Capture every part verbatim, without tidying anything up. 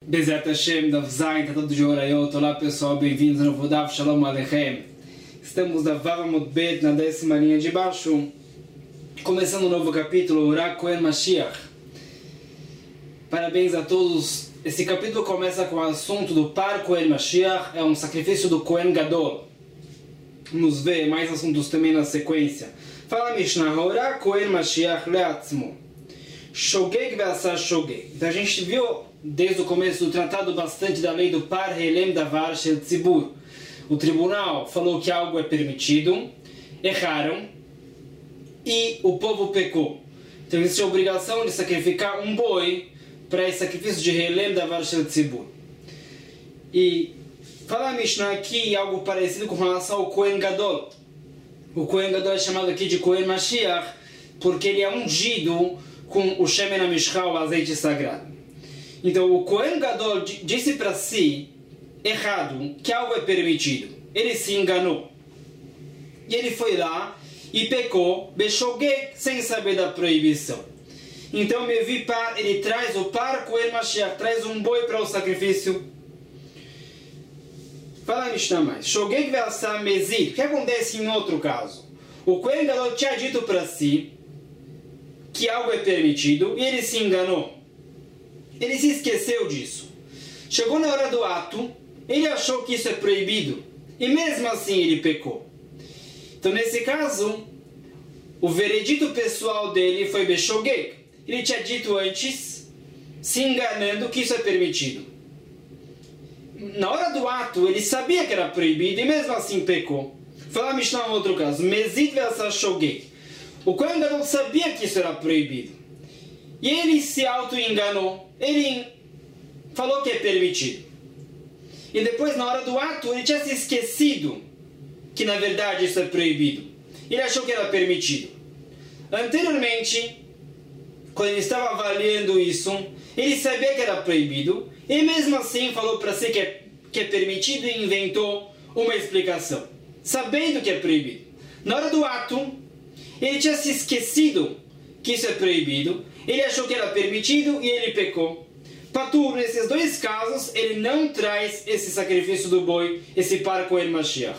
Bezat Hashem, Dav Zayin, Tatot de Jorayot. Olá pessoal, bem-vindos ao novo Dav Shalom Aleichem. Estamos na Vav Amud Bet, na décima linha de baixo, começando um novo capítulo, Ura Kohen Mashiach. Parabéns a todos. Esse capítulo começa com o assunto do Par Kohen Mashiach, é um sacrifício do Kohen Gadol. Vamos ver mais assuntos também na sequência. Fala Mishnah, Ura Kohen Mashiach leatzmo. Shogeg ve'asa shogeg. Então a gente viu desde o começo do tratado bastante da lei do Par Helem Davar Shel Tzibur. O tribunal falou que algo é permitido, erraram e o povo pecou. Então existe a obrigação de sacrificar um boi para esse sacrifício de Helem Davar Shel Tzibur. E fala a Mishnah aqui algo parecido com relação ao Kohen Gadol. O Kohen Gadol é chamado aqui de Kohen Mashiach porque ele é ungido com o Shemen HaMishcha, o azeite sagrado. Então o Kohen Gadol disse para si, errado, que algo é permitido. Ele se enganou. E ele foi lá e pecou, Beshogeg, sem saber da proibição. Então Mevi Par, ele traz o Par Kohen Mashiach, traz um boi para o sacrifício. Fala a Mishnah mais. Shogeg ve'asa mezid. O que acontece em outro caso? O Kohen Gadol tinha dito para si que algo é permitido e ele se enganou. Ele se esqueceu disso. Chegou na hora do ato, ele achou que isso é proibido e mesmo assim ele pecou. Então nesse caso, o veredito pessoal dele foi Beshogeg. Ele tinha dito antes, se enganando, que isso é permitido. Na hora do ato, ele sabia que era proibido e mesmo assim pecou. Fala Mishnah em outro caso, Mezid ve'asa shogeg. O Kohen Gadol sabia que isso era proibido. E ele se auto-enganou. Ele falou que é permitido. E depois, na hora do ato, ele tinha se esquecido que, na verdade, isso é proibido. Ele achou que era permitido. Anteriormente, quando ele estava avaliando isso, ele sabia que era proibido. E mesmo assim, falou para si que é, que é permitido e inventou uma explicação. Sabendo que é proibido. Na hora do ato, ele tinha se esquecido que isso é proibido, ele achou que era permitido e ele pecou. Patur, nesses dois casos, ele não traz esse sacrifício do boi, esse Par Kohen Mashiach.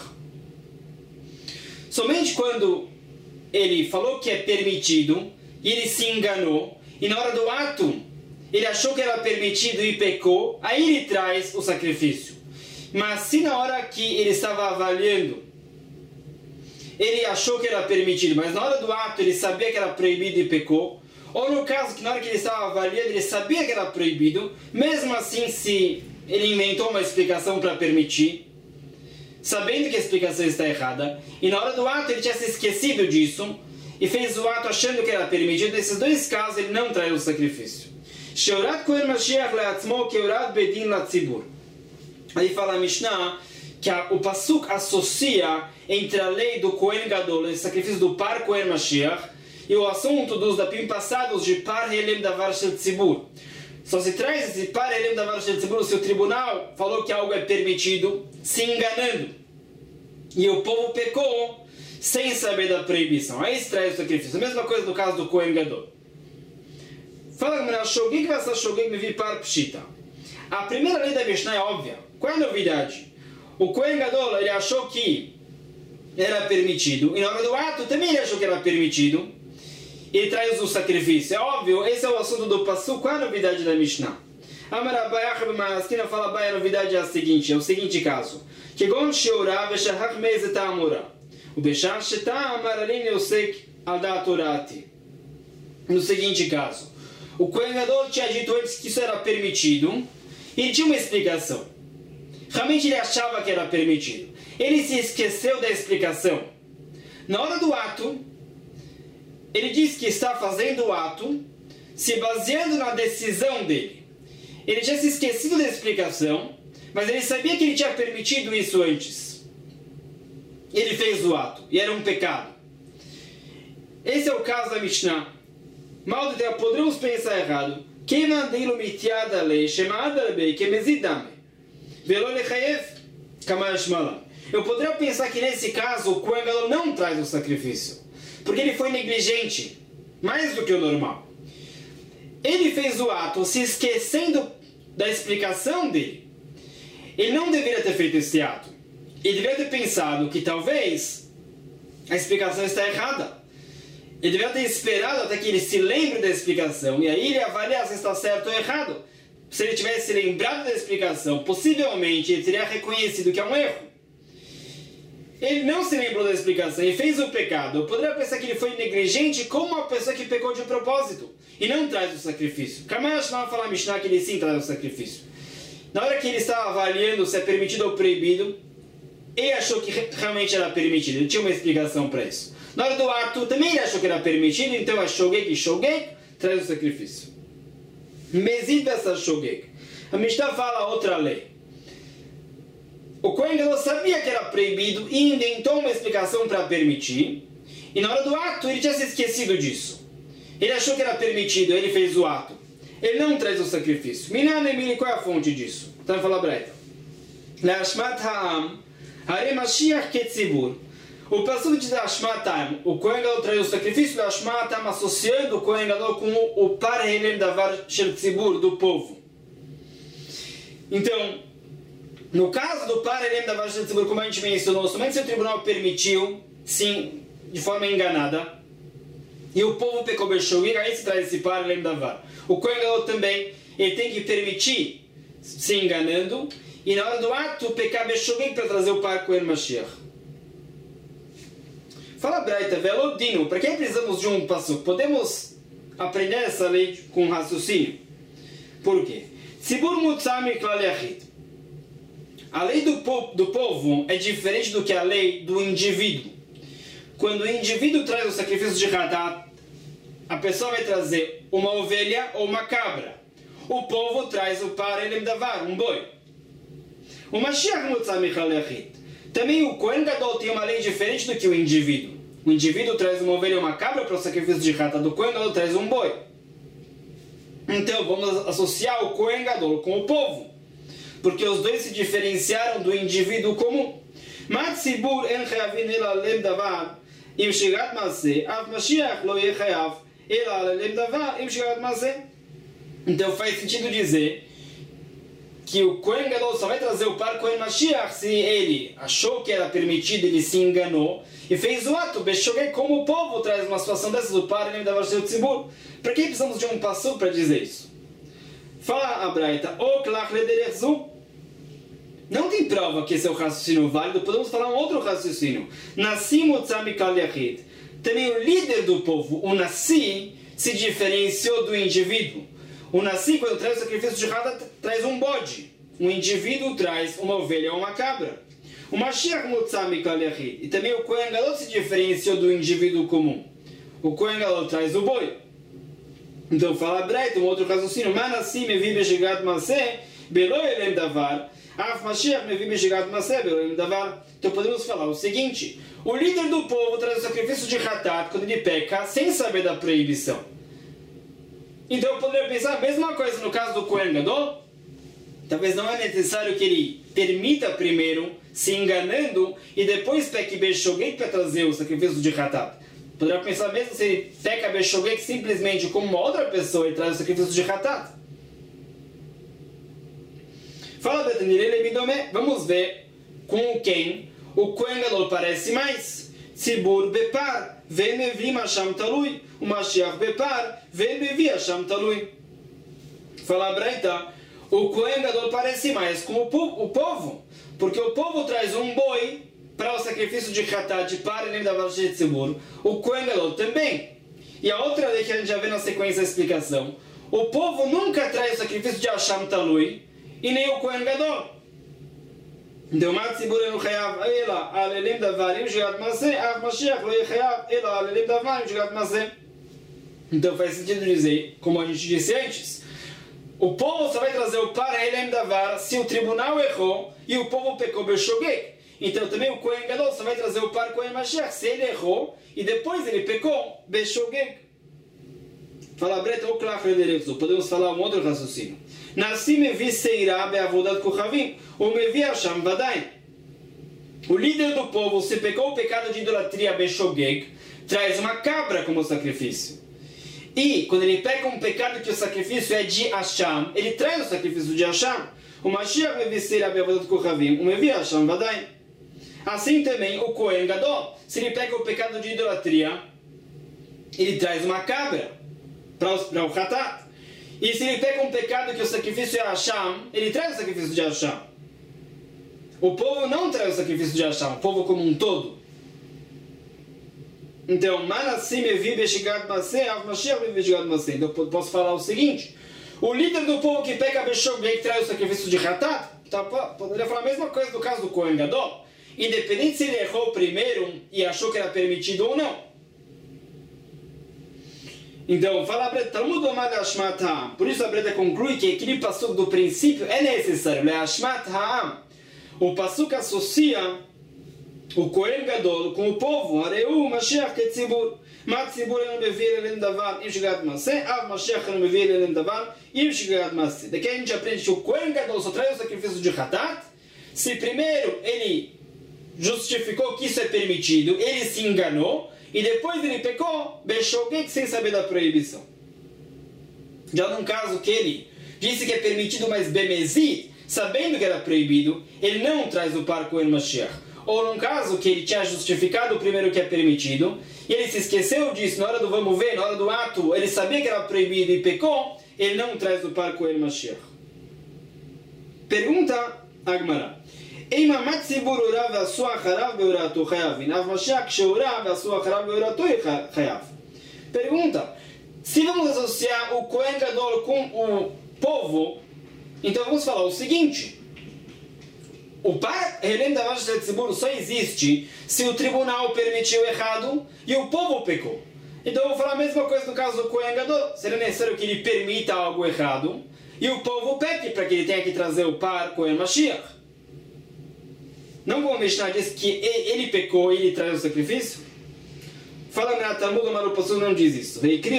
Somente quando ele falou que é permitido e ele se enganou, e na hora do ato ele achou que era permitido e pecou, aí ele traz o sacrifício. Mas se na hora que ele estava avaliando ele achou que era permitido, mas na hora do ato ele sabia que era proibido e pecou, ou no caso que na hora que ele estava avaliando ele sabia que era proibido, mesmo assim se ele inventou uma explicação para permitir, sabendo que a explicação está errada, e na hora do ato ele tinha se esquecido disso, e fez o ato achando que era permitido, nesses dois casos ele não traz o sacrifício. Sheurat Kohen Mashiach leatzmo keurat bedin latzibur. Aí fala a Mishnah que a, o Pasuk associa entre a lei do Kohen Gadol, o sacrifício do Par Kohen Mashiach, e o assunto dos dapim passados de Par Helem Davar Shel Tzibur. Só se traz esse Par Helem Davar Shel Tzibur se o tribunal falou que algo é permitido, se enganando. E o povo pecou sem saber da proibição. Aí se traz o sacrifício. A mesma coisa no caso do Kohen Gadol. Fala que Shogeg ve'asa shogeg mevi par pshita. A primeira lei da Mishnah é óbvia. Qual é a novidade? O Kohen Gadol, ele achou que era permitido, e na hora do ato também ele achou que era permitido, ele traz o sacrifício. É óbvio, esse é o assunto do Pasuk. Qual é a novidade da Mishnah? A fala, a novidade é a seguinte, é o seguinte caso. No seguinte caso, o Kohen Gadol tinha dito antes que isso era permitido, e ele tinha uma explicação. Realmente ele achava que era permitido. Ele se esqueceu da explicação. Na hora do ato, ele diz que está fazendo o ato se baseando na decisão dele. Ele tinha se esquecido da explicação, mas ele sabia que ele tinha permitido isso antes. Ele fez o ato, e era um pecado. Esse é o caso da Mishnah. Mal de Deus, podemos pensar errado. Eu poderia pensar que nesse caso o Kohen Gadol não traz o sacrifício, porque ele foi negligente, mais do que o normal. Ele fez o ato se esquecendo da explicação dele. Ele não deveria ter feito esse ato. Ele deveria ter pensado que talvez a explicação está errada. Ele deveria ter esperado até que ele se lembre da explicação e aí ele avaliar se está certo ou errado. Se ele tivesse lembrado da explicação, possivelmente ele teria reconhecido que é um erro. Ele não se lembrou da explicação e fez o pecado. Eu poderia pensar que ele foi negligente como uma pessoa que pecou de propósito e não traz o sacrifício. Kamash não fala Mishnah que ele sim traz o sacrifício. Na hora que ele estava avaliando se é permitido ou proibido, ele achou que realmente era permitido. Ele tinha uma explicação para isso. Na hora do ato, também ele achou que era permitido, então a Shogeg e Shogeg traz o sacrifício. Mezid essa Shogeg. A Mishnah fala outra lei. O Kohen Gadol sabia que era proibido e inventou uma explicação para permitir. E na hora do ato, ele tinha se esquecido disso. Ele achou que era permitido, ele fez o ato. Ele não traz o sacrifício. Minanemili, qual é a fonte disso? Então fala Braita. Lashmat ha'am, hare Mashiach ketzibur. O passuco diz Lashmat ha'am, o Kohen Gadol traz o sacrifício, Lashmat ha'am associando o Kohen Gadol com o par helem davar shel tzibur, do povo. Então, no caso do par helem davar shel tzibur, como a gente mencionou, somente se o tribunal permitiu, sim, de forma enganada, e o povo pecou beshogeg, aí se traz esse par helem davar. O Kohen Gadol também, ele tem que permitir se enganando, e na hora do ato, pecar beshogeg para trazer o par Kohen Mashiach. Fala Braita, velodino, para que precisamos de um passo? Podemos aprender essa lei com raciocínio. Por quê? Tzibur mutzami klal yachid. A lei do, po do povo é diferente do que a lei do indivíduo. Quando o indivíduo traz o sacrifício de Hadat, a pessoa vai trazer uma ovelha ou uma cabra. O povo traz o par elem davar, um boi. O Mashiach mutzami klal yachid. Também o Kohen Gadol tem uma lei diferente do que o indivíduo. O indivíduo traz uma ovelha ou uma cabra para o sacrifício de Hatat, o Kohen Gadol traz um boi. Então vamos associar o Kohen Gadol com o povo, porque os dois se diferenciaram do indivíduo comum. Matzibur en chayavin ela lem davar im shigat maseh, av Mashiach lo yeh chayav ela lem davar im shigat maseh. Então faz sentido dizer que o Kohen Gadol só vai trazer o par Kohen Mashiach se ele achou que era permitido, ele se enganou e fez o ato. Beshogeg, como o povo traz uma situação dessas, o par ele dava seu tzibur. Para que precisamos de um passo para dizer isso? Fala a Braita, o klach lederechzu. Não tem prova que esse é o raciocínio válido, podemos falar um outro raciocínio. Nassi mutzami kal yachid. Também o líder do povo, o Nassi, se diferenciou do indivíduo. O Nassi, quando traz o sacrifício de Hadat, traz um bode. O indivíduo traz uma ovelha ou uma cabra. O Mashiach mutzami kal yachid. E também o Kohen Gadol se diferenciou do indivíduo comum. O Kohen Gadol traz o boi. Então fala Braita, um outro raciocínio. Manassi mevi beshigat maseh, belo elem davar. Af Mashiach mevi beshigat maseh, belo elem davar. Então podemos falar o seguinte. O líder do povo traz o sacrifício de Hatat quando ele peca, sem saber da proibição. Então eu poderia pensar a mesma coisa no caso do Kohen Gadol. Talvez não é necessário que ele permita primeiro, se enganando, e depois peque beshogeg para trazer o sacrifício de Hatat. Poderia pensar mesmo se ele peca beshogeg simplesmente como uma outra pessoa e traz o sacrifício de Hatat. Fala Betanirele Midome, vamos ver com quem o Kohen Gadol parece mais. Tzibur bepar, ve'mevi masham talui. O Mashiach bepar, ve'mevi asham talui. Fala Braita, o Kohen Gadol parece mais com o, po o povo, porque o povo traz um boi para o sacrifício de Hatat, de par e da Varshei Tzibur. O Kohen Gadol também. E a outra lei que a gente já vê na sequência da explicação, o povo nunca traz o sacrifício de Asham Talui, e nem o Kohen Gadol. Então, Matzibur enu chayav ela alelim davarim shigat maseh, av Mashiach lo yechayav ela alelim davarim shigat maseh. Então faz sentido dizer, como a gente disse antes, o povo só vai trazer o par helem davar se o tribunal errou e o povo pecou beshogeg. Então também o Kohen Gadol só vai trazer o par Kohen Mashiach se ele errou e depois ele pecou beshogeg. Fala Breta ou klach lederechzu. Podemos falar um outro raciocínio. Nassi mevi seirá be'avodat kuchavim ou mevi asham vadai. O líder do povo, se pecou o pecado de idolatria beshogeg, traz uma cabra como sacrifício. E quando ele peca um pecado que o sacrifício é de Hashem, ele traz o sacrifício de Hashem. O Mashiach Mevisser Abevodot Kohavim, o Mevi Hashem Vadai. Assim também o Kohen Gadol, se ele pega o pecado de idolatria, ele traz uma cabra para o Hatat. E se ele pega um pecado que o sacrifício é Hashem, ele traz o sacrifício de Hashem. O povo não traz o sacrifício de Hashem, o povo como um todo. Então, Manassim Mevi Beshigat Maseh, Av Mashiach Mevi Beshigat Maseh. Então, eu posso falar o seguinte: o líder do povo que pega Beshogeg, que traz o sacrifício de Hatat, tá, poderia falar a mesma coisa do caso do Kohen Gadol, independente se ele errou primeiro e achou que era permitido ou não. Então, fala a Breta, Talmud Omad Ashmat Ha'am. Por isso a Breta conclui que aquele passuco do princípio é necessário. Le Ashmat Ha'am. O passuco associa o Kohen Gadol com o povo. Areu Mashiach Ketzibur. Mat Tzibur não mevir elem davar im shigat maseh. Av Mashiach não mevir elem davar im shigat maseh. Daqui a gente aprende que o Kohen Gadol só traz o sacrifício de Hatat se primeiro ele justificou que isso é permitido, ele se enganou, e depois ele pecou, Beshogeg, sem saber da proibição. Já num caso que ele disse que é permitido, mas Bemezid, sabendo que era proibido, ele não traz o par Kohen Mashiach. Ou num caso que ele tinha justificado o primeiro que é permitido, e ele se esqueceu disso, na hora do vamos ver, na hora do ato, ele sabia que era proibido e pecou, ele não traz o par Kohen Mashiach. Pergunta Agmará. אם הציבור הורה ועשו אחריו בהוראתו חייב, אף משיח כשהורה ועשו אחריו בהוראתו חייב. Pergunta: se vamos associar o Kohen Gadol com o povo, então vamos falar o seguinte: o par Helem Davar Shel Tzibur só existe se o tribunal permitiu errado e o povo pecou. Então eu vou falar a mesma coisa no caso do Kohen Gadol. Seria necessário que ele permita algo errado e o povo peque para que ele tenha que trazer o par Kohen Mashiach. Não como o Mishnah diz que ele pecou e ele traz o sacrifício? Fala na Talmud, mas o pastor não diz isso.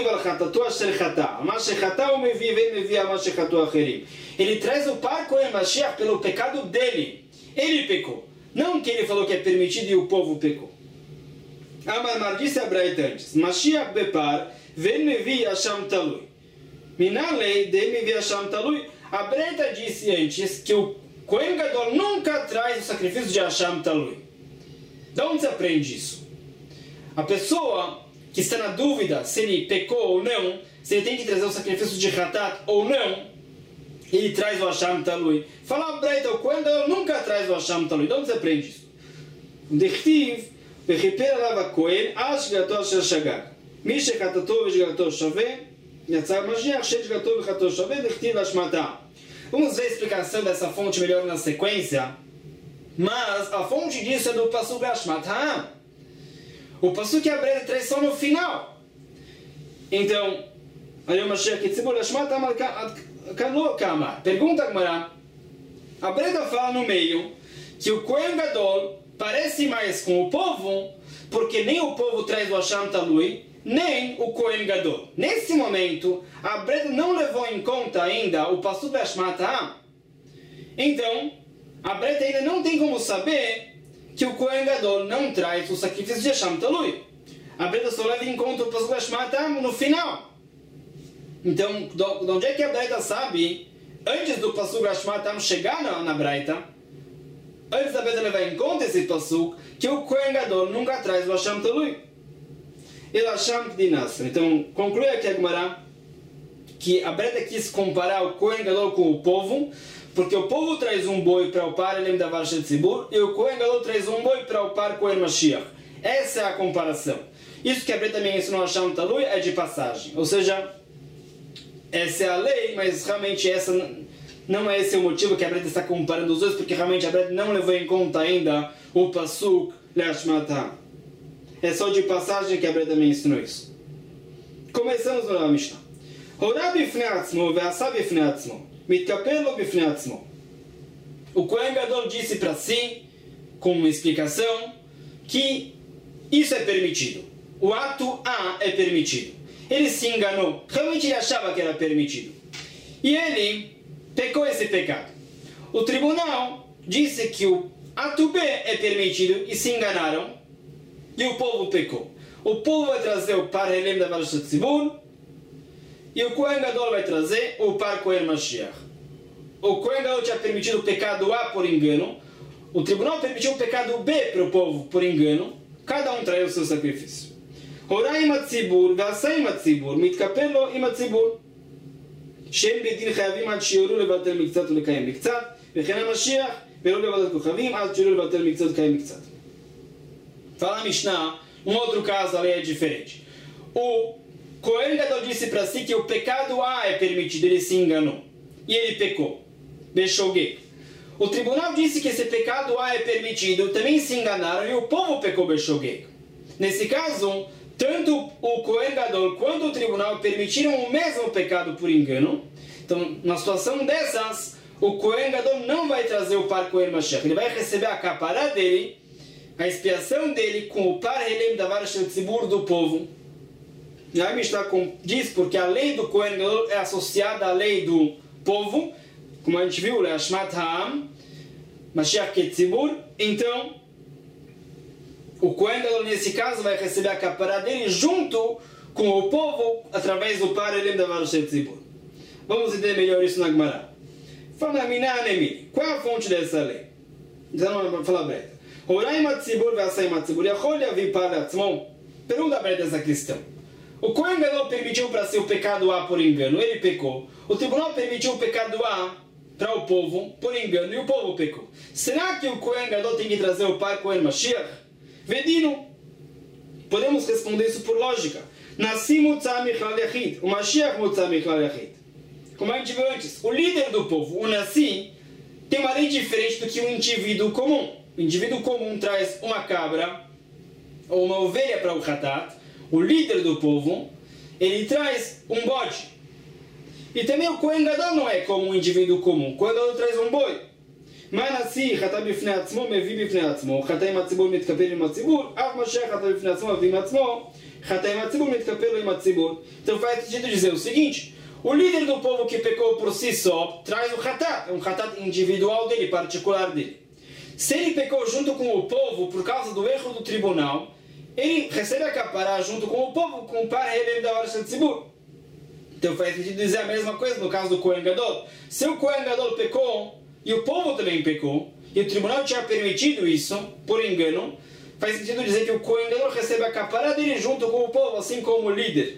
Ele traz o par Kohen Mashiach pelo pecado dele. Ele pecou. Não que ele falou que é permitido e o povo pecou. Amar disse a Braita antes: Mashiach bepar, ven mevi Hashem talui. Minalei de mevi Hashem talui. A Braita disse antes que o Kohen Gadol nunca traz o sacrifício de Hashem Talui. De onde se aprende isso? A pessoa que está na dúvida se ele pecou ou não, se ele tem que trazer o sacrifício de Hatat ou não, ele traz o Hashem Talui. Fala a Breita, o Kohen Gadol nunca traz o Hashem Talui. De onde se aprende isso? Dechtiv, Bechiper Alava Kohen, Ashgato Asher Shagag. Mishe Hatato Veshgato Shaveh, Yatzar Mashiach, Sheshgato Veshgato Shaveh, Dechtiv Ashmatah. Vamos ver a explicação dessa fonte melhor na sequência. Mas a fonte disso é do Pasuk Ashmat Ha'am. O Pasuk que a Breta traz só no final. Então, pergunta a Gemara. A Breta fala no meio que o Kohen Gadol parece mais com o povo, porque nem o povo traz o Hashem Talui, nem o Kohen Gadol. Nesse momento, a Breta não levou em conta ainda o Pasuk Ashmat Ha'am. Então, a Breta ainda não tem como saber que o Kohen Gadol não traz o sacrifício de Hashem Talui. A Breta só leva em conta o Pasuk Ashmat Ha'am no final. Então, de onde é que a Breta sabe, antes do Pasuk Ashmat Ha'am chegar na, na Breta, antes da Breta levar em conta esse Pasuk, que o Kohen Gadol nunca traz o Hashem Talui? Então, conclui aqui a Gemara que a Breta quis comparar o Kohen Gadol com o povo, porque o povo traz um boi para o par Helem Davar Shel Tzibur e o Kohen Gadol traz um boi para o par Kohen Mashiach. Essa é a comparação. Isso que a Breta também ensinou a Hashem Talui é de passagem. Ou seja, essa é a lei, mas realmente essa não é esse o motivo que a Breta está comparando os dois, porque realmente a Breta não levou em conta ainda o Pasuk Le'ashmat Ha'am. É só de passagem que a Breta também ensinou isso. Começamos no Mishnah. Horá bifnei atzmo ve'asá bifnei atzmo. Mitkapel lo bifnei atzmo. O Kohen Gadol disse para si, com uma explicação, que isso é permitido. O ato A é permitido. Ele se enganou. Realmente ele achava que era permitido. E ele pecou esse pecado. O tribunal disse que o ato B é permitido e se enganaram. E o povo pecou. O povo vai trazer o par Helem Davar Shel Tzibur e o Kohen Gadol vai trazer o par Kohen Mashiach. O Kohen Gadol tinha permitido o pecado A por engano, o tribunal permitiu o pecado B para o povo por engano, cada um traiu o seu sacrifício. הורה עם הציבור ועשה עם הציבור, מתקפל לו עם הציבור. שם בית דין חייבים עד שיורו לבטל מקצת ולקיים מקצת, וכן המשיח, ולא בוועדת כוכבים, עד שיורו לבטל מקצת ולקיים מקצת. Fala a Mishnah, um outro caso, a lei é diferente. O Kohen Gadol disse para si que o pecado A é permitido, ele se enganou. E ele pecou. Beshogeg. O tribunal disse que esse pecado A é permitido, também se enganaram e o povo pecou Beshogeg. Nesse caso, tanto o Kohen Gadol quanto o tribunal permitiram o mesmo pecado por engano. Então, na situação dessas, o Kohen Gadol não vai trazer o par Kohen Mashiach. Ele vai receber a capará dele, a expiação dele, com o par Helem Davar Shel Tzibur do povo. E a Mishnah diz porque a lei do Kohen Gadol é associada à lei do povo, como a gente viu, Leashmat Ha'am, Mashiach Ketzibur. Então, o Kohen Gadol, nesse caso, vai receber a capará dele junto com o povo, através do par Elem Davar Shel Tzibur. Vamos entender melhor isso na Gemara. Fala, Minah Nemili. Qual é a fonte dessa lei? Então, vamos falar breve. Horaim Atzibur ve'asayim Atzibur yachol yavi par le'atzmo. Pergunta breve essa questão. O Kohen Gadol permitiu para si o pecado A por engano, ele pecou. O tribunal permitiu o pecado A para o povo por engano e o povo pecou. Será que o Kohen Gadol tem que trazer o par Kohen Mashiach? Vedino. Podemos responder isso por lógica. Nasci Mutzah Michlal Yachid, o Mashiach Mutzah Michlal Yachid. Como a gente viu antes, o líder do povo, o Nasci, tem uma lei diferente do que o indivíduo comum. O indivíduo comum traz uma cabra ou uma ovelha para o Hatat. O líder do povo, ele traz um bode. E também o Kohen Gadol não é como um indivíduo comum. O Kohen Gadol traz um boi. מה נשיא חטא בפני עצמו, מביא בפני עצמו, חטא עם הציבור מתקפל עם הציבור, אף משיח חטא בפני עצמו, מביא עם עצמו, חטא עם הציבור מתקפל עם הציבור. Então faz sentido dizer o seguinte: o líder do povo que pecou por si só traz o hatat, um hatat individual dele, particular dele. Se ele pecou junto com o povo por causa do erro do tribunal, ele recebe a capará junto com o povo, com o par Helem Davar Shel Tzibur. Então faz sentido dizer a mesma coisa no caso do Kohen Gadol. Se o Kohen Gadol pecou e o povo também pecou, e o tribunal tinha permitido isso, por engano, faz sentido dizer que o Kohen Gadol recebe a capará dele junto com o povo, assim como o líder.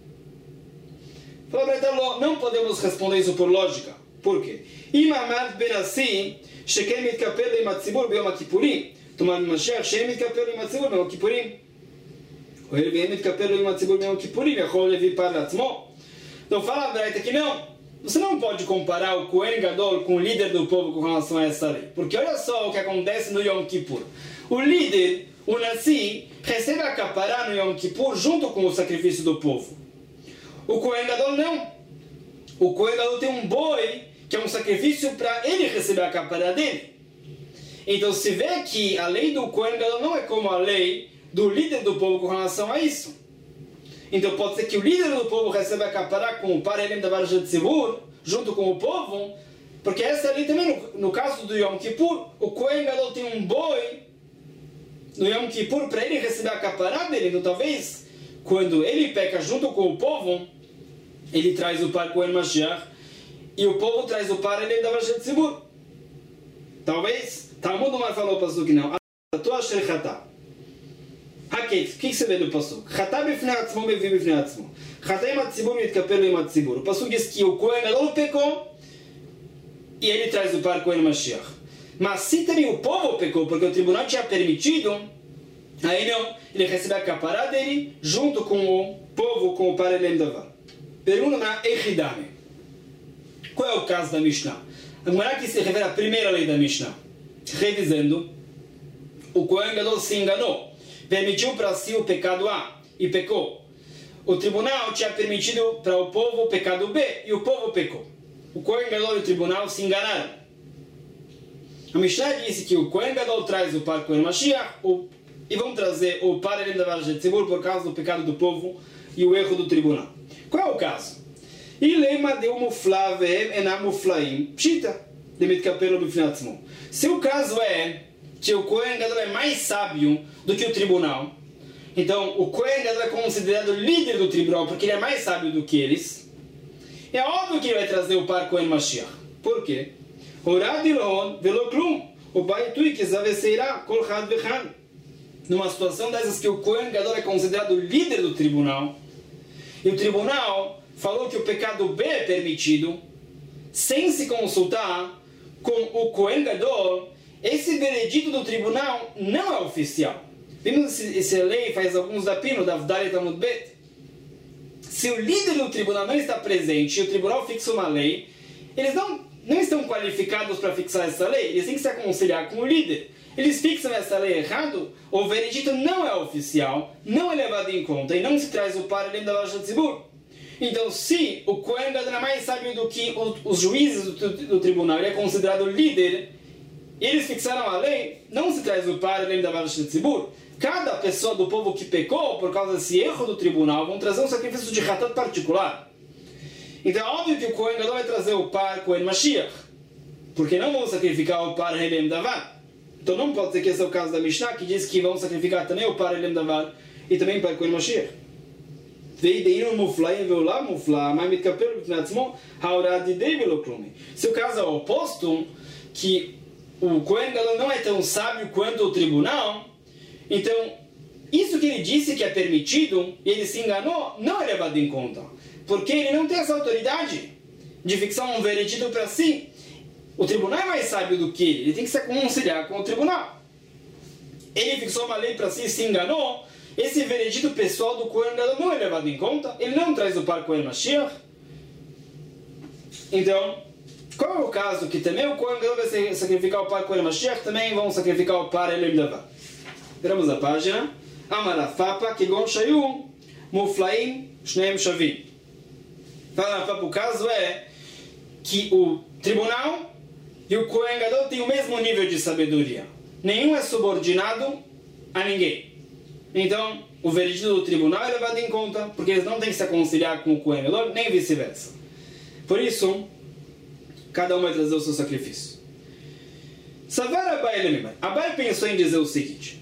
Não podemos responder isso por lógica. Por quê? Imamad benassi, shekem mitkapel im hatzibur beyom hakippurim. Tomar Mashiach, shekem mitkapel im hatzibur beyom hakippurim. Ou ele vem mitkapel im hatzibur beyom hakippurim, yachol levi par latzmo. Então fala a verdade que não. Você não pode comparar o Kohen Gadol com o líder do povo com relação a essa lei. Porque olha só o que acontece no Yom Kippur. O líder, o Nassi, recebe a capará no Yom Kippur junto com o sacrifício do povo. O Kohen Gadol não. O Kohen Gadol tem um boi, que é um sacrifício para ele receber a capará dele. Então se vê que a lei do Kohen Gadol não é como a lei do líder do povo com relação a isso. Então pode ser que o líder do povo receba a capará com o par Helem Davar Shel Tzibur, junto com o povo, porque essa lei também, no, no caso do Yom Kippur, o Kohen Gadol tem um boi no Yom Kippur para ele receber a capará dele. Então talvez, quando ele peca junto com o povo, ele traz o par Kohen Mashiach, e o povo traz o par Helem Davar Shel Tzibur. Talvez, Talmud Umar falou para o que não. Tua Shel Chata. Haketz, o que você vê do Pasuk? Chatá bifnei atzmo, mevi bifnei atzmo. Chatá im hatzibur, mitkapel im hatzibur. O Pasuk diz que o Kohen Gadol pecou e ele traz o par Kohen Mashiach. Mas se também o povo pecou, porque o tribunal tinha permitido, aí não, ele recebe a capará dele junto com o povo, com o par Helem Davar. Pergunta na Echidame. Qual é o caso da Mishnah? A Gemara que se refere à primeira lei da Mishnah. Revisando, o Kohen Gadol se enganou. Permitiu para si o pecado A e pecou. O tribunal tinha permitido para o povo o pecado B e o povo pecou. O Kohen Gadol e o tribunal se enganaram. A Mishnah disse que o Kohen Gadol traz o par Kohen Mashiach o, e vão trazer o par Helem Davar Shel Tzibur por causa do pecado do povo e o erro do tribunal. Qual é o caso? Ilema deu mufla vehem enam muflaim pshita demitkapelo bifnei atzmo. Se o caso é que o Kohen Gadol é mais sábio do que o tribunal, então o Kohen Gadol é considerado líder do tribunal porque ele é mais sábio do que eles, É óbvio que ele vai trazer o par Kohen Mashiach. Por quê? Oradilon veloklum. O pai tui que zaveceirá kolchad vechan. Numa situação dessas que o Kohen Gadol é considerado líder do tribunal, e o tribunal falou que o pecado B é permitido, sem se consultar com o Kohen Gadol, esse veredito do tribunal não é oficial. Vimos essa lei faz alguns da Pino, da Avdalha Talmud Bet. Se o líder do tribunal não está presente e o tribunal fixa uma lei, eles não, não estão qualificados para fixar essa lei, eles têm que se aconselhar com o líder. Eles fixam essa lei errado, o veredito não é oficial, não é levado em conta e não se traz o par além da Vash Tzibur. Então, se o Kohen Gadol é mais sábio do que o, os juízes do, do tribunal, ele é considerado líder, e eles fixaram a lei, não se traz o par além da Vash Tzibur. Cada pessoa do povo que pecou por causa desse erro do tribunal vão trazer um sacrifício de ratat particular. Então é óbvio que o Kohen Gadol vai trazer o par Kohen Mashiach, porque não vão sacrificar o par Helem Davar. Então não pode ser que esse é o caso da Mishnah, que diz que vão sacrificar também o par Helem Davar e também o par Kohen Mashiach. Se o caso é o oposto, que o Kohen Gadol não é tão sábio quanto o tribunal, então, isso que ele disse que é permitido, e ele se enganou, não é levado em conta. Porque ele não tem essa autoridade de fixar um veredito para si. O tribunal é mais sábio do que ele, ele tem que se aconselhar com o tribunal. Ele fixou uma lei para si e se enganou, esse veredito pessoal do Kohen Gadol não é levado em conta, ele não traz o par Kohen Mashiach. Então, qual é o caso que também o Kohen Gadol vai sacrificar o par Kohen Mashiach, também vão sacrificar o par Helem Davar? Viramos a página. Amarafapa, Kegon Shayu, Muflaim, Shneim Shavim. Fala, o caso é que o tribunal e o Kohen Gadol têm o mesmo nível de sabedoria. Nenhum é subordinado a ninguém. Então, o veredito do tribunal é levado em conta, porque eles não têm que se aconselhar com o Kohen Gadol, nem vice-versa. Por isso, cada um vai trazer o seu sacrifício. Savar Abai Lemimai. Abai pensou em dizer o seguinte: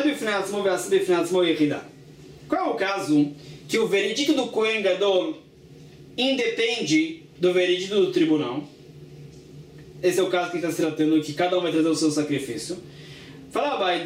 qual é o caso que o veredito do Kohen Gadol independe do veredito do tribunal? Esse é o caso que está se tratando, que cada um vai trazer o seu sacrifício. Fala Abai,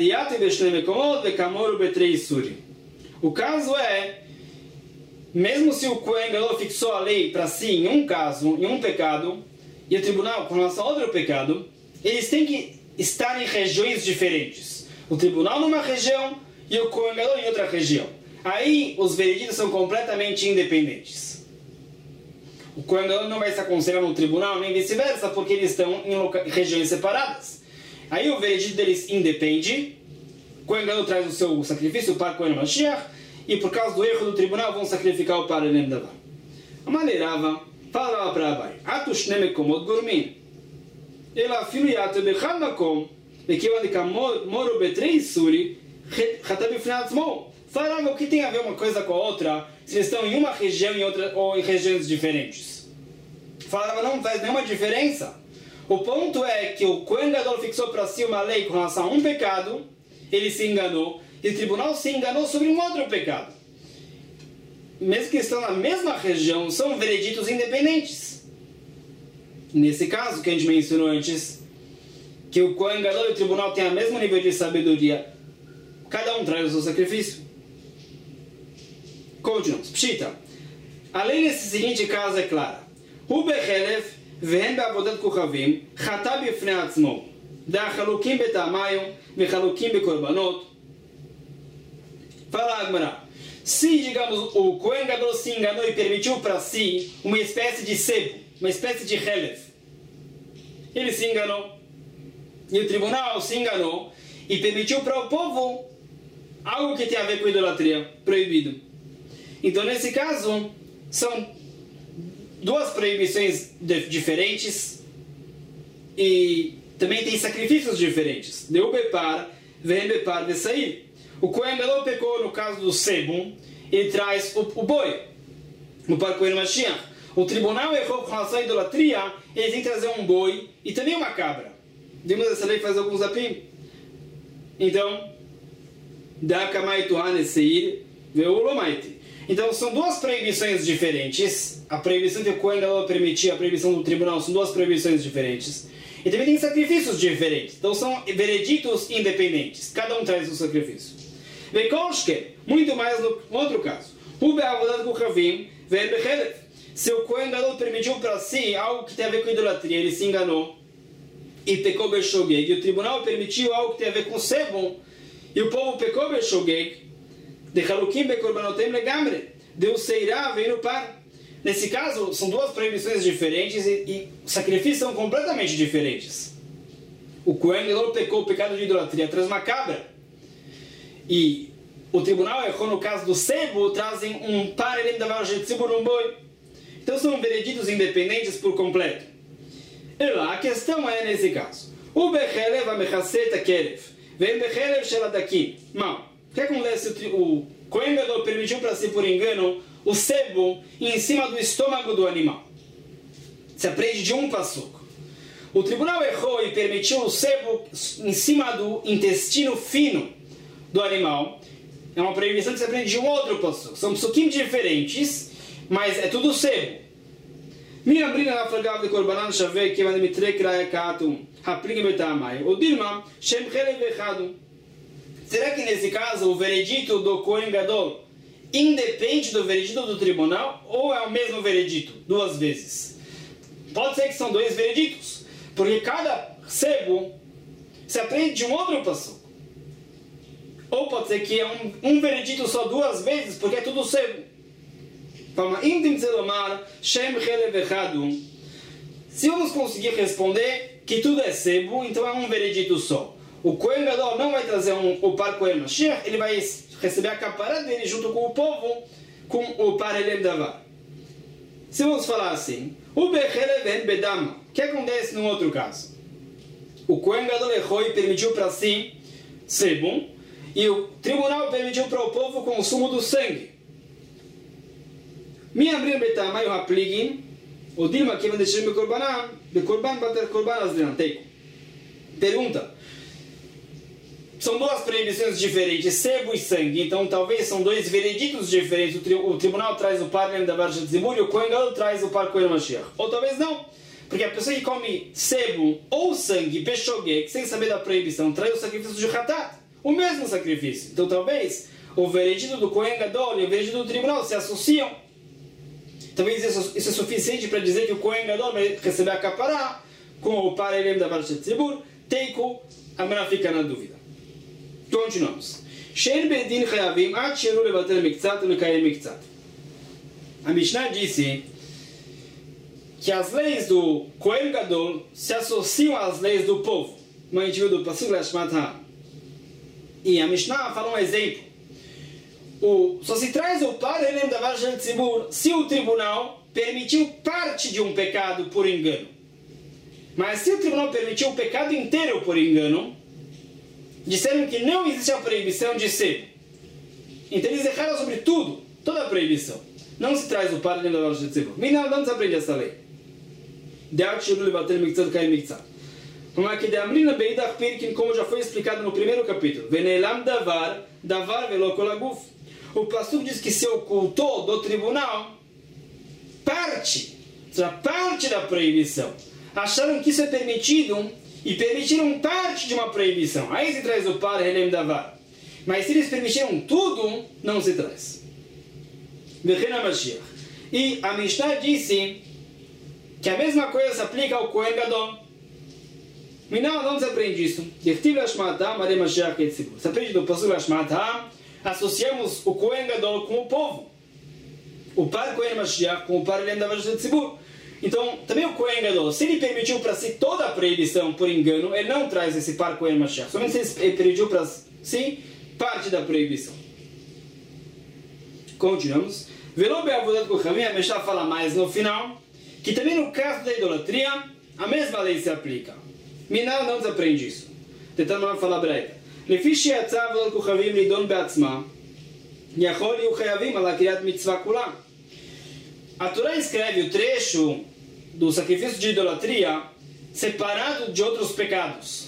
o caso é, mesmo se o Kohen Gadol fixou a lei para si em um caso, em um pecado, e o tribunal com relação a outro pecado, eles têm que estar em regiões diferentes. O tribunal numa região e o Kohen Gadol em outra região. Aí os vereditos são completamente independentes. O Kohen Gadol não vai se aconselhar no tribunal nem vice-versa, porque eles estão em loca- regiões separadas. Aí o veredito deles independe. O Kohen Gadol traz o seu sacrifício para o Kohen Mashiach, e por causa do erro do tribunal vão sacrificar o par Helem Davar. Amalirava falava para Abai: Atush nemekomot gormin. Ela filho yato bechad makom, וכיוון דקמורו בתרי סורי, חטא בפני עצמו. Falava o que tem a ver uma coisa com a outra, se eles estão em uma região e outra, ou em regiões diferentes. Falava, não faz nenhuma diferença. O ponto é que o Kohen Gadol fixou para si uma lei com relação a um pecado, ele se enganou, e o tribunal se enganou sobre um outro pecado. Mesmo que estão na mesma região, são vereditos independentes. Nesse caso que a gente mencionou antes, que o Kohen Gadol e o tribunal têm o mesmo nível de sabedoria, cada um traz o seu sacrifício. Continuamos. Pshita. A lei nesse seguinte caso é clara. Hu bechelef vehen be'avodat kuchavim chata b'fnei atzmo da'chalukim beta'amayim ve'chalukim be'korbanot. Fala Agmará. Se, digamos, o Kohen Gadol se enganou e permitiu para si uma espécie de sebo, uma espécie de helef, ele se enganou. E o tribunal se enganou e permitiu para o povo algo que tem a ver com idolatria, proibido. Então, nesse caso, são duas proibições diferentes e também tem sacrifícios diferentes. Deu bepar, vem bepar de sair. O Kohen Gadol pecou no caso do sebum, ele traz o, o boi, no par Kohen Mashiach. O tribunal errou com relação à idolatria, ele tem que trazer um boi e também uma cabra. Vimos essa lei faz alguns apim. Então, da kamai tuhan seir ve'ulomaiti. Então são duas proibições diferentes. A proibição que o Kohen Gadol permitia, a proibição do tribunal, são duas proibições diferentes. E também tem sacrifícios diferentes. Então são vereditos independentes. Cada um traz o sacrifício. Vekolshke, muito mais no outro caso. Ube avodat kuchavim ver bechelev. Se o Kohen Gadol permitiu para si algo que tem a ver com idolatria, ele se enganou e pecou beshogeg. E o tribunal permitiu algo que tem a ver com sebum, e o povo pecou beshogeg. De Halukim bekorbanotem legamre. Deus seirá, vem no par. Nesse caso, são duas proibições diferentes e, e sacrifícios são completamente diferentes. O Kohen Gadol pecou o pecado de idolatria, traz uma cabra. E o tribunal errou no caso do sebo, trazem um par, ele dava um boi. Então são vereditos independentes por completo. E lá, a questão é nesse caso. O bechelev amechaseta kerev. Vem bechelev sheladakim. Mal. O que acontece? O Kohen Gadol permitiu para si, por engano, o sebo em cima do estômago do animal. Se aprende de um passuco. O tribunal errou e permitiu o sebo em cima do intestino fino do animal. É uma proibição que se aprende de um outro passuco. São psukim diferentes, mas é tudo sebo. Mi abrina na flagav de korbanan shavei que vai me trekra ekatum haplig betamai. O dilma shem chelev echadu. Será que nesse caso o veredito do Kohen Gadol independe do veredito do tribunal ou é o mesmo veredito duas vezes? Pode ser que são dois vereditos, porque cada sebo se aprende de um outro passuco. Ou pode ser que é um, um veredito só duas vezes, porque é tudo sebo. Se vamos conseguir responder que tudo é sebo, então é um veredito só. O Kohen Gadol não vai trazer um, o par Kohen Mashiach, ele vai receber a capará dele junto com o povo, com o par Elem Davar. Se vamos falar assim, o Bechelev Bedama, o que acontece no outro caso? O Kohen Gadol errou e permitiu para si sebo, e o tribunal permitiu para o povo o consumo do sangue. Mi abrir Betama e o Hapligin, o Dilma que vai deixar o Korbanam, de Korban bater Korban Azrianteiko. Pergunta. São duas proibições diferentes, sebo e sangue, então talvez são dois vereditos diferentes. O, tri o tribunal traz o par da Barsha Tzibur e o Kohen Gadol traz o par Kohen Mashiach. Ou talvez não, porque a pessoa que come sebo ou sangue, peshogeg, sem saber da proibição, traz o sacrifício de Hatat, o mesmo sacrifício. Então talvez o veredito do Kohen Gadol e o veredito do tribunal se associam. Talvez isso, isso é suficiente para dizer que o Kohen Gadol vai receber a capará com o par Elem da Barsha Tzibur. Teiko, a menina fica na dúvida. Continuamos. A Mishnah disse que as leis do Kohen Gadol se associam às leis do povo. No antigo do Pasuk Lashmat Ha. E a Mishnah fala um exemplo. O, só se traz o par Elem Davar Shel Tzibur se o tribunal permitiu parte de um pecado por engano. Mas se o tribunal permitiu o pecado inteiro por engano, disseram que não existe a proibição de ser. Então eles erraram sobre tudo, toda a proibição. Não se traz o par Elem Davar Shel Tzibur. Minal não se aprende essa lei. Como já foi explicado no primeiro capítulo. Venelam davar, davar velo kolaguf. O pastor diz que se ocultou do tribunal parte, ou seja, parte da proibição. Acharam que isso é permitido e permitiram parte de uma proibição. Aí se traz o par Helem Davar. Mas se eles permitiram tudo, não se traz. E a Mishnah disse que a mesma coisa se aplica ao Kohen Gadol. Não, não se aprende isso. Se aprende do Pasuk Lashmat Ha, associamos o Kohen Gadol com o povo. O par Kohen Mashiach com o par Elem Davar Shel Tzibur. Então, também o Kohen Gadol, se ele permitiu para si toda a proibição por engano, ele não traz esse par Kohen Mashiach. Somente se ele permitiu para si parte da proibição. Continuamos. Velo be'avodat kochavim, a Mishnah fala mais no final, que também no caso da idolatria, a mesma lei se aplica. Minal não se aprende isso. Tentando não falar breve. לפי שיצא עבודת כוכבים לדון בעצמה, יכול יהיו חייבים על הקריאת מצווה כולה. A Torá escreve o trecho do sacrifício de idolatria separado de outros pecados.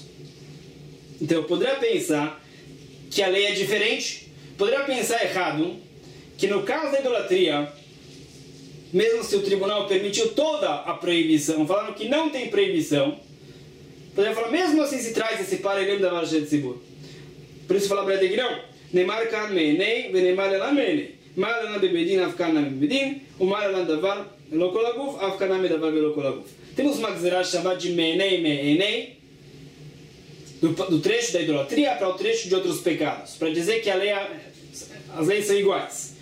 Então eu poderia pensar que a lei é diferente, poderia pensar errado, que no caso da idolatria, mesmo se o tribunal permitiu toda a proibição, falando que não tem proibição, podemos falar, mesmo assim se traz esse parelho da Varja de Tzibur. Por isso fala para ele que não. Neymar kan meenei, veneymar ela meenei. Mal ela bebedin, afkan na bebedin, o mal ela davar, lo kolaguf, afkan na davar, lo kolaguf. Temos uma gzerá chamada de meenei, meenei, do, do trecho da idolatria para o trecho de outros pecados, para dizer que a lei, as leis são iguais.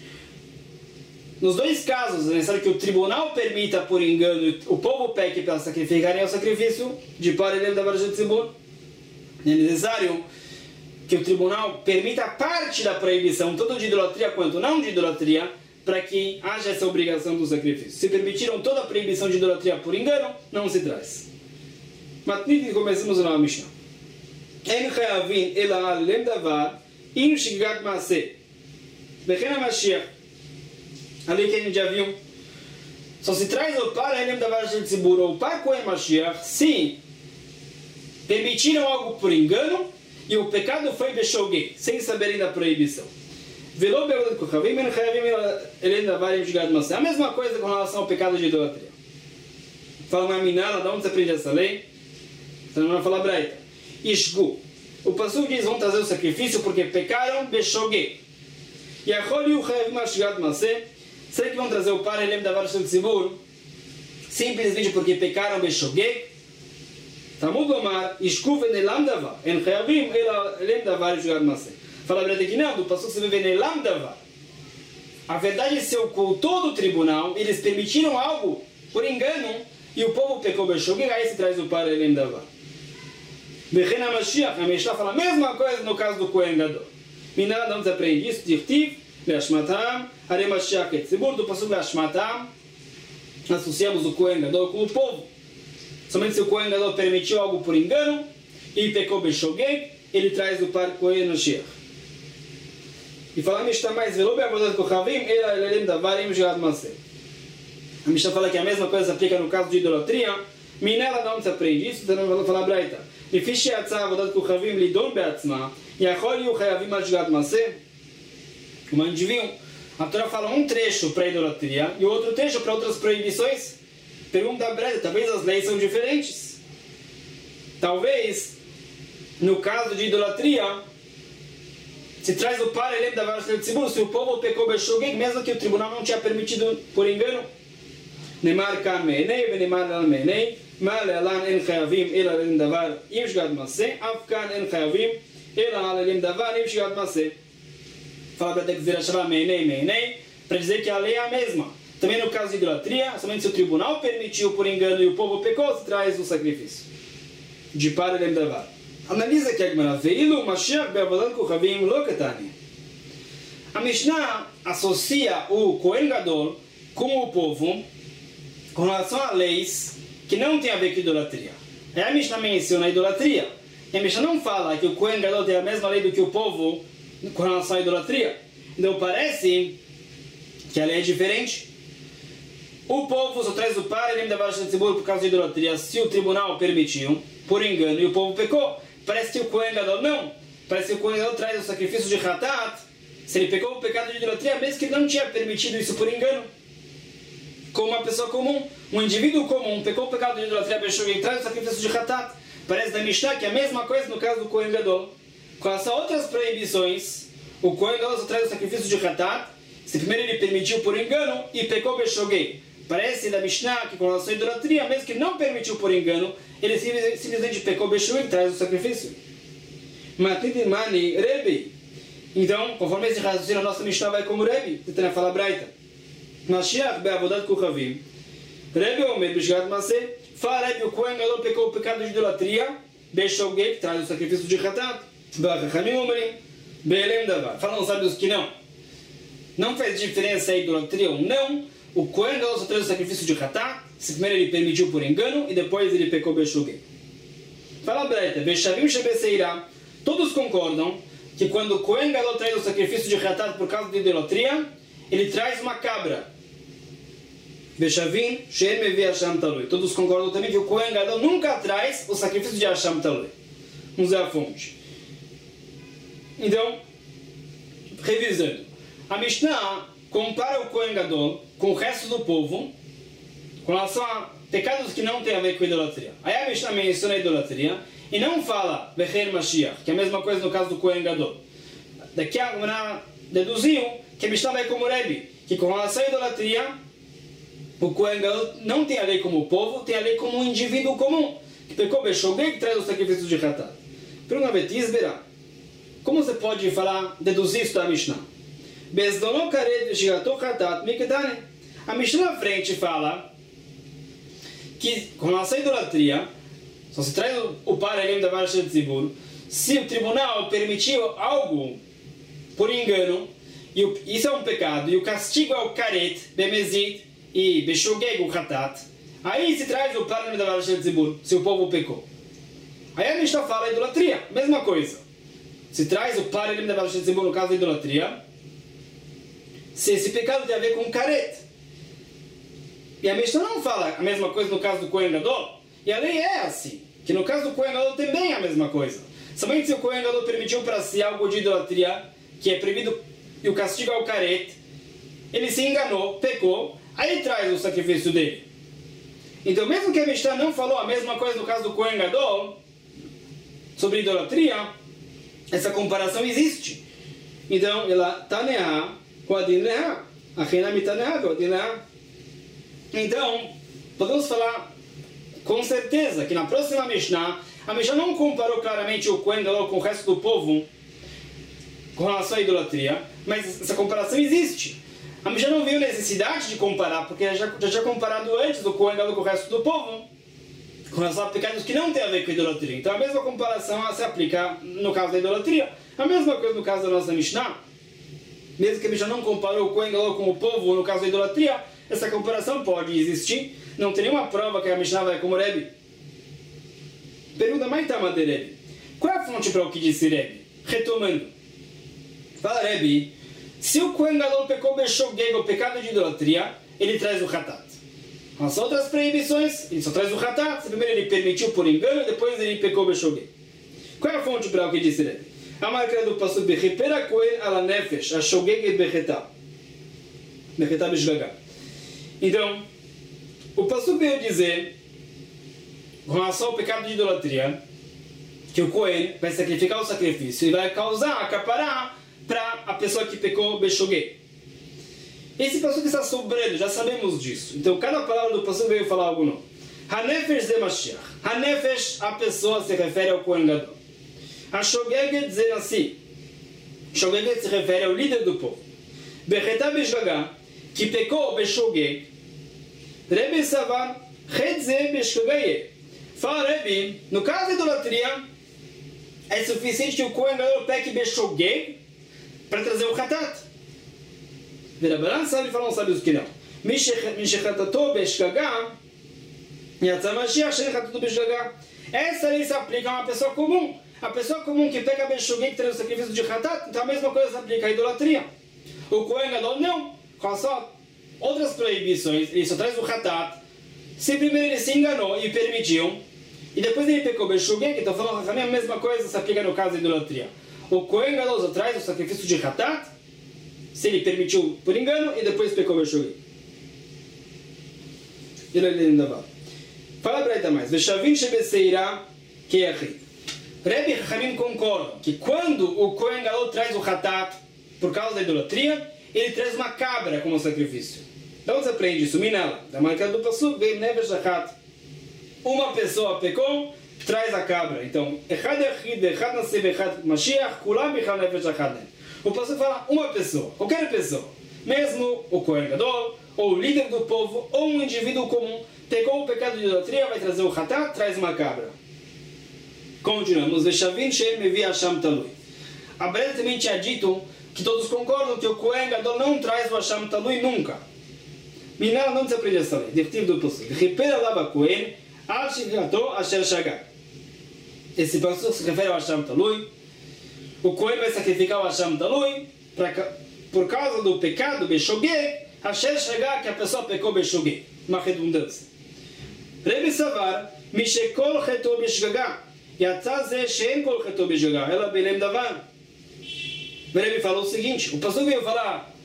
Nos dois casos, é necessário que o tribunal permita por engano o povo peque para sacrificarem o sacrifício de parelho da Varja de Tzibur. É necessário que o tribunal permita parte da proibição, tanto de idolatria quanto não de idolatria, para que haja essa obrigação do sacrifício. Se permitiram toda a proibição de idolatria por engano, não se traz. Matnit, começamos a nova Mishnah. En chayavin ela alem davar im shigat maaseh. Vechen HaMashiach. Ali que a gente já viu. Só se traz o par Elem Davar Shel Tzibur ou o par Kohen Mashiach se permitiram algo por engano e o pecado foi Beshogeg, sem saberem da proibição. Velo be'avodat kochavim en chayavim Elem Davar im shigat maaseh. A mesma coisa com relação ao pecado de idolatria. Fala uma minala, de onde você aprende essa lei? Então não vai falar braita. Ishgu. O pasuk diz, vão trazer o sacrifício porque pecaram Beshogeg. E a Choli o chayavim al shigat maaseh. Será que vão trazer o par Elem Davar Shel Tzibur simplesmente porque pecaram Beshogeg? Talmud Lomar, Ishku venelam davar, en chayavim Elem Davar Shigat Maaseh. Fala para que não, do pastor se vê venelam davar. A verdade se ocultou do tribunal, eles permitiram algo por engano e o povo pecou Beshogeg, aí se traz o par Elem Davar. Vechen HaMashiach, a Mishnah fala a mesma coisa no caso do Kohen Gadol. Minah, não se aprende isso, Tirtiv, Leashmatam, Hare Mashiach et Tzibur, do passuco Leashmatam, associamos o Kohen Gadol com o povo. Somente se o Kohen Gadol permitiu algo por engano e pecou Beshogeg, ele traz o par Kohen Mashiach. E fala a Mishnah mais, Velo be'avodat kochavim, ela elem davar im shigat maaseh. A Mishnah fala que a mesma coisa se aplica no caso de idolatria. Minela não se aprende isso, então não vou falar braita. לפי שיצא עבודת כוכבים לידון בעצמה, יכול יהיו חייבים על שגיאת מעשה. Como a gente viu, a Torá fala um trecho para a idolatria e outro trecho para outras proibições. Pergunta a Breda, talvez as leis são diferentes. Talvez, no caso de idolatria, se traz o par Elem Davar Shel Tzibur, se o povo pecou Beshogeg, mesmo que o tribunal não tinha permitido por engano. Nemar kan meenei, venemar lan meenei, ma le'alan en chayavim ela Elem Davar im shigat maaseh, av kan en chayavim ela Elem Davar im shigat maaseh. Fala para dizer a Shabbat meenei, meenei, para dizer que a lei é a mesma. Também no caso de idolatria, somente se o tribunal permitiu por engano e o povo pecou, se traz o sacrifício de par Elem Davar. Analisa aqui a Gemara. Veilu Mashiach be'avodat kochavim lo ketani. A Mishnah associa o Kohen Gadol com o povo com relação a leis que não tem a ver com idolatria. Aí a Mishnah menciona a idolatria. E a Mishnah não fala que o Kohen Gadol tem a mesma lei do que o povo com relação à idolatria. Então parece que a lei é diferente. O povo só traz o par Elem Davar Shel Tzibur por causa de idolatria se o tribunal permitiu, por engano, e o povo pecou. Parece que o Kohen Gadol não. Parece que o Kohen Gadol traz o sacrifício de Hatat. Se ele pecou o pecado de idolatria, mesmo que ele não tinha permitido isso por engano. Como uma pessoa comum, um indivíduo comum, pecou o pecado de idolatria, e traz o sacrifício de Hatat. Parece da Mishnah que é a mesma coisa no caso do Kohen Gadol. Com essas outras proibições, o Kohen Gadol só traz o sacrifício de Hatat. Se primeiro ele permitiu por engano e pecou Beshogeg. Parece da Mishnah que com relação à idolatria, mesmo que não permitiu por engano, ele simplesmente pecou Beshogeg e traz o sacrifício. Matidimani Rebi. Então, conforme esse raciocínio, a nossa Mishnah vai como Rebi, tentando falar braita. Mashiach be'avodat kochavim. Rebi omer b'shigat maaseh. Fala Rebi, o Kohen Gadol pecou o pecado de idolatria, Beshogeg, traz o sacrifício de Hatat. Ba'chachamim omerim be'elem davar. Falam os sábios que não. Não faz diferença a idolatria ou não. O Kohen Gadol só traz o sacrifício de Hatat. Se primeiro ele permitiu por engano e depois ele pecou Beshogeg. Fala braita, Veshavim shebeseirah. Todos concordam que quando o Kohen Gadol traz o sacrifício de Hatat por causa de idolatria, ele traz uma cabra. Veshavim she'en mevi Hasham talui. Todos concordam também que o Kohen Gadol nunca traz o sacrifício de Hasham talui. Vamos ver a fonte. Então, revisando. A Mishnah compara o Kohen Gadol com o resto do povo com relação a pecados que não têm a ver com idolatria. Aí a Mishnah menciona a idolatria e não fala Becher Mashiach, que é a mesma coisa no caso do Kohen Gadol. Daqui a Gemara deduziu que a Mishnah vai como Rebbe, que com relação à idolatria, o Kohen Gadol não tem a lei como o povo, tem a lei como um indivíduo comum, que pecou Beshogeg, que traz os sacrifícios de Hatat. Pergunta Betisbera, como você pode falar, deduzir isso da Mishnah? Bezdono karet v'shigato Hatat mikdane. A Mishnah na frente fala que com relação à idolatria, só se traz o, o paralelo da Varshel Tzibur, se o tribunal permitiu algo por engano, e o, isso é um pecado, e o castigo é o karet, bemezit e beshogeg, o hatat, aí se traz o paralelo da Varshel Tzibur, se o povo pecou. Aí a Mishnah fala a idolatria, mesma coisa. Se traz o paralelo da Varshel Tzibur no caso da idolatria, se esse pecado tem a ver com karet. E a Mishnah não fala a mesma coisa no caso do Kohen Gadol, e a lei é assim, que no caso do Kohen Gadol também é a mesma coisa. Somente se o Kohen Gadol permitiu para si algo de idolatria, que é proibido, e o castigo é o karet, ele se enganou, pecou, aí traz o sacrifício dele. Então, mesmo que a Mishnah não falou a mesma coisa no caso do Kohen Gadol, sobre idolatria, essa comparação existe. Então, ela taneá com a din leá, a reina mitaneá com a din leá. Então, podemos falar com certeza que na próxima Mishnah, a Mishnah não comparou claramente o Kohen Gadol com o resto do povo com relação à idolatria, mas essa comparação existe. A Mishnah não viu necessidade de comparar, porque já, já tinha comparado antes o Kohen Gadol com o resto do povo com relação a pecados que não tem a ver com a idolatria. Então a mesma comparação se aplica no caso da idolatria. A mesma coisa no caso da nossa Mishnah. Mesmo que a Mishnah não comparou o Kohen Gadol com o povo no caso da idolatria, essa comparação pode existir. Não tem nenhuma prova que a Mishnah vai como Rebbe. Pergunta mais Tama de Rebbe. Qual é a fonte para o que disse Rebbe? Retomando. Fala Rebbe, se o Kohen Gadol pecou Beshogeg, o pecado de idolatria, ele traz o Hatat. As outras proibições, ele só traz o Hatat. Primeiro ele permitiu por engano, depois ele pecou Beshogeg. Qual é a fonte para o que disse Rebbe? A marca do Pasuk Bechipera Kohen ala Nefesh, a Shogeg e Bechetá. Bechetá Beshgaga. Então, o Pasuk veio dizer, com relação ao pecado de idolatria, que o Kohen vai sacrificar o sacrifício e vai causar, acaparar para a pessoa que pecou Beshogeg. Esse Pasuk está sobrando, já sabemos disso. Então, cada palavra do Pasuk veio falar algo novo. Hanefesh de Mashiach. Hanefesh, a pessoa, se refere ao Kohen Gadol. A Shogeg dizer assim. Shogeg se refere ao líder do povo. Bechetá Beshgaga, que pecou Beshogeg. Rebbe Savar, Chetze Beshogeg. Fala Rebbe, no caso da idolatria, é suficiente que o Kohen Gadol peque Beshogeg para trazer o Hatat. Verabaran sabe, falam sábios que não. Mishechatato Beshgaga, Yatzah Mashiach Shechatato Beshgaga. Essa lei se aplica a uma pessoa comum. A pessoa comum que pega Beshogeg, que traz o sacrifício de Hatat, então a mesma coisa se aplica à idolatria. O Kohen Gadol não. Com só outras proibições, ele só traz o Hatat. Se primeiro ele se enganou e permitiu, e depois ele pecou Beshogeg, então falando a mesma coisa se aplica no caso da idolatria. O Kohen Gadol só traz o sacrifício de Hatat, se ele permitiu por engano, e depois pecou Beshogeg. Fala para ele mais. Veshavim shebeseira keachid. Rebbe e Chachamim concordam que quando o Kohen Gadol traz o Hatat por causa da idolatria, ele traz uma cabra como sacrifício. De onde você aprende isso? Minala. Da marca do Pasuk, vem Nefesh Achat. Uma pessoa pecou, traz a cabra. Então, Echad Yachid, Echad Nasib, Echad Mashiach, Kulam Bichal Nefesh Achat. O Pasuk fala uma pessoa, qualquer pessoa. Mesmo o Kohen Gadol, ou o líder do povo, ou um indivíduo comum, pecou o pecado de idolatria, vai trazer o Hatat, traz uma cabra. Continuamos. Veshavim Shem Mevi Hasham Talui. A Breda também tinha dito que todos concordam que o Kohen Gadol não traz o Hasham Talui nunca. Minal não se aprende essa lei. Dirtiv do Pasuk. Ripera lava Kohen, al shigato asher shagag. Esse Pasuk se refere ao Hasham Talui. O Kohen vai sacrificar o Hasham Talui por causa do pecado Beshogeg, asher shagag, que a pessoa pecou Beshogeg. Uma redundância. Rebbe Savar, Mishekol cheto beshgaga. Yatzah ze she'en kol cheto beshgaga. Ela belem davar. O Rebbe falou o seguinte, o pastor veio falar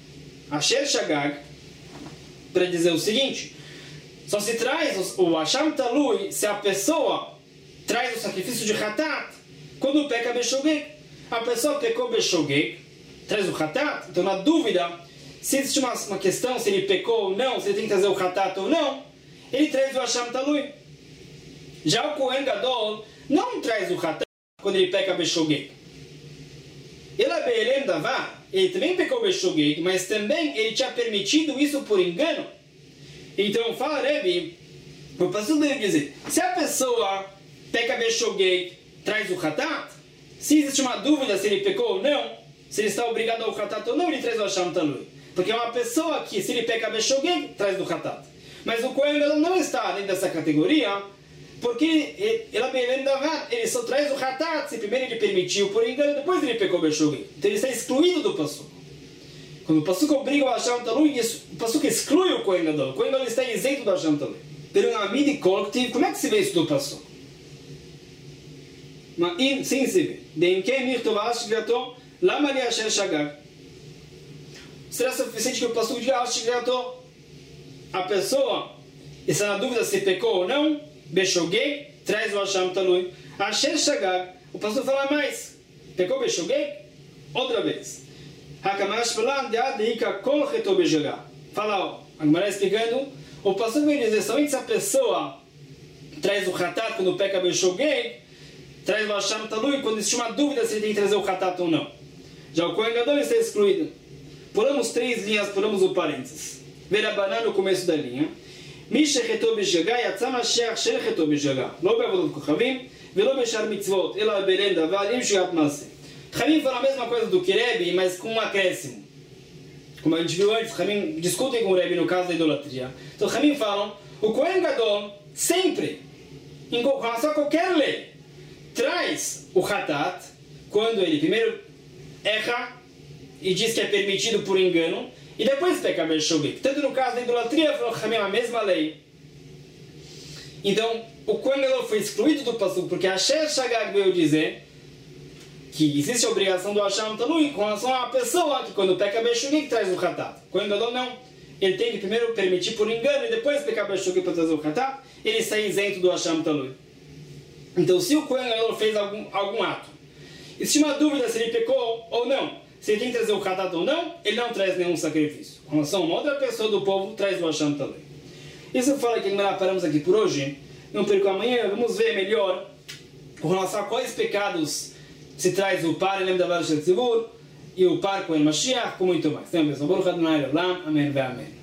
Asher Shagag, para dizer o seguinte, só se traz o Hasham Talui se a pessoa traz o sacrifício de Hatat quando peca Beshogeg. A pessoa pecou Beshogeg, traz o Hatat, então na dúvida, se existe uma, uma questão, se ele pecou ou não, se ele tem que trazer o Hatat ou não, ele traz o Hasham Talui. Já o Kohen Gadol não traz o Hatat quando ele peca Beshogeg. Ele é Be'elem Davar, ele também pecou Beshogeg, mas também ele tinha permitido isso por engano. Então fala Rebbe, o pastor dele dizer, se a pessoa peca Beshogeg, traz o Hatat, se existe uma dúvida se ele pecou ou não, se ele está obrigado ao Hatat ou não, ele traz o Hasham Talui. Porque é uma pessoa que, se ele peca Beshogeg, traz do Hatat. Mas o Kohen Gadol não está dentro dessa categoria, porque ele, ele só traz o Hatat, se primeiro ele permitiu por engano, depois ele pecou Beshogeg. Então ele está excluído do passuco. Quando o passuco obriga o Hasham Talui, o passuco exclui o Kohen Gadol. O Kohen Gadol está isento do Hasham Talui. Pelo Amid e Kolktiv, como é que se vê isso do passuco? Mas sim se vê. De quem mirtovash gratou, lá Maria Asher Shagag. Será suficiente que o passuco diga Asher gratou? A pessoa está na dúvida se pecou ou não, Beshogeg, traz o Hasham Talui. Asher Shagag, o pastor fala mais. Pecou Beshogeg? Outra vez. Hakamash Falan de Adika Kol Reto Beshogeg. Fala, a Gemara explicando, o pastor vem dizer somente se a pessoa traz o Hatat quando peca Beshogeg, traz o Hasham Talui quando existe uma dúvida se ele tem que trazer o Hatat ou não. Já o Kohen Gadol está excluído. Pulamos três linhas, pulamos o parênteses. Verabanan no começo da linha. מי שחטאו בשגגה יצא משיח של חטאו בשגגה לא בעבודת כוכבים ולא בשאר מצוות אלא בליל דבר עם שגיאת מעשה. Ramim fala a mesma coisa do que Rebbe, mas com um acréscimo. Como a gente viu antes, Ramim discutem com o Rebbe no caso da idolatria. Então Ramim falam, o Kohen Gadol sempre, em relação a qualquer lei, traz o Hatat quando ele primeiro erra e diz que é permitido por engano, e depois peca Beshogeg. Tanto no caso da idolatria, falou Ramim a mesma lei. Então, o Kohen Gadol foi excluído do passuco, porque Asher Shagag veio dizer que existe a obrigação do Hasham Talui com relação à pessoa que quando peca Beshogeg traz o Hatat. O Kohen Gadol não. Ele tem que primeiro permitir por engano e depois pecar Beshogeg para trazer o Hatat, ele está isento do Hasham Talui. Então, se o Kohen Gadol fez algum, algum ato, existe uma dúvida se ele pecou ou não, se ele tem que trazer o Hatat ou não, ele não traz nenhum sacrifício. Com relação a uma outra pessoa do povo, traz o Hasham Talui. Isso fala que nós paramos aqui por hoje. Não perca amanhã, vamos ver melhor com relação a quais pecados se traz o par em da Tzivur e o par com o Mashiach, com muito mais. Então, Baruch Adonai Leolam, amém ve amém.